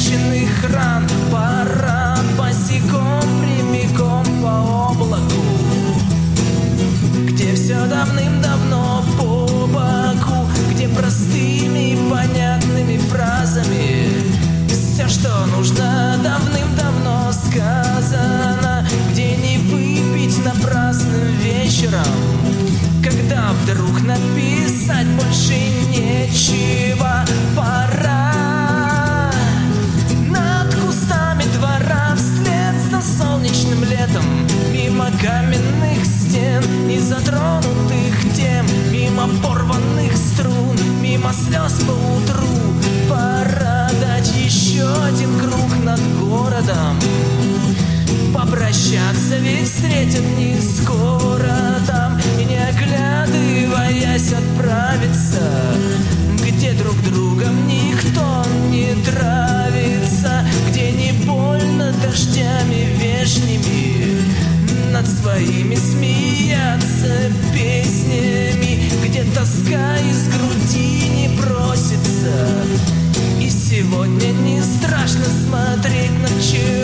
залеченных ран. Пора босиком прямиком по облаку, где все давным-давно по боку, где простыми и понятными фразами все, что нужно, давным-давно сказано, где не выпить напрасным вечером, когда вдруг написать больше нечего. Пора над кустами двора вслед за солнечным летом, мимо каменных стен и затронутых тем, мимо порванных струн, мимо слез по утру. Пора дать еще один круг над городом, попрощаться, ведь встретят не скоро там, и не оглядываясь отправиться, где друг другом никто не травится, где не больно дождями вешними над своими смеяться песнями, где тоска из груди не просится. И сегодня не страшно смотреть на часы.